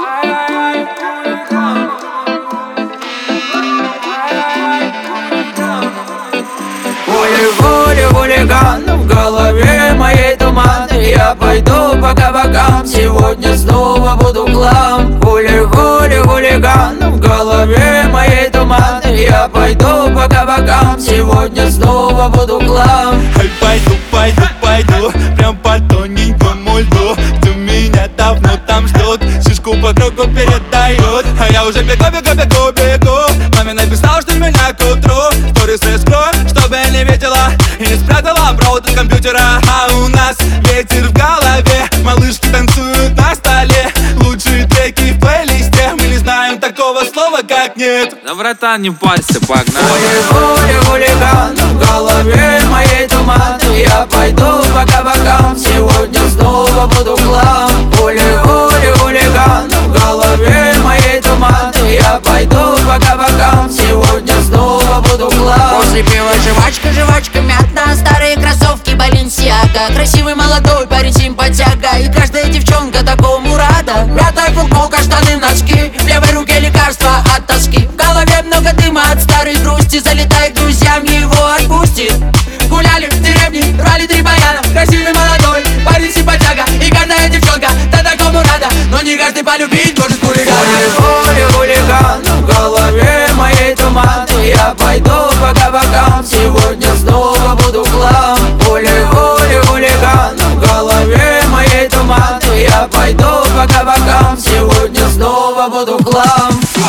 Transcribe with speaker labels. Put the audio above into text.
Speaker 1: Хули-хули, хулиган, в голове моей туман. Я пойду по кабакам, сегодня снова буду хлам. Хули-хули, хулиган, в голове моей туман. Я пойду по кабакам, сегодня снова буду хлам.
Speaker 2: Пойду, прям по тоненькому льду, где меня давно там ждут, шишку по кругу передают. А я уже бегу. Маме написал, что меня к утру сторис скрою, чтобы не видела и не спрятала провод от компьютера. А у нас ветер в голове, малышки танцуют на столе. Лучшие треки в плейлисте, мы не знаем такого слова, как нет.
Speaker 3: Да, братан, не парься, погнали.
Speaker 1: Хули-хули, хулиган, в голове моей туман. Я пойду по кабакам, сегодня снова буду хлам. Хули-хули, хулиган, в голове моей туман. Я пойду по кабакам, сегодня снова буду хлам.
Speaker 4: После пива жвачка мятна, старые кроссовки Balenciaga. Красивый молодой парень симпатяга, и каждая девчонка такому рада. Мятая футболка, штаны, носки, в левой руке лекарства от тоски. В голове много дыма от старой грусти, залетай к друзьям, его отпустит. Гуляли в деревне, брали 3 баяна. Красивый молодой парень симпатяга, и каждая девчонка да такому рада. Но не каждый полюбить может хулигана.
Speaker 1: Хули-хули, хулиган, в голове моей туман. Я пойду по кабакам, сегодня снова буду хлам. Хули-хули, хулиган, в голове моей туман. Я пойду по кабакам, сегодня снова буду хлам.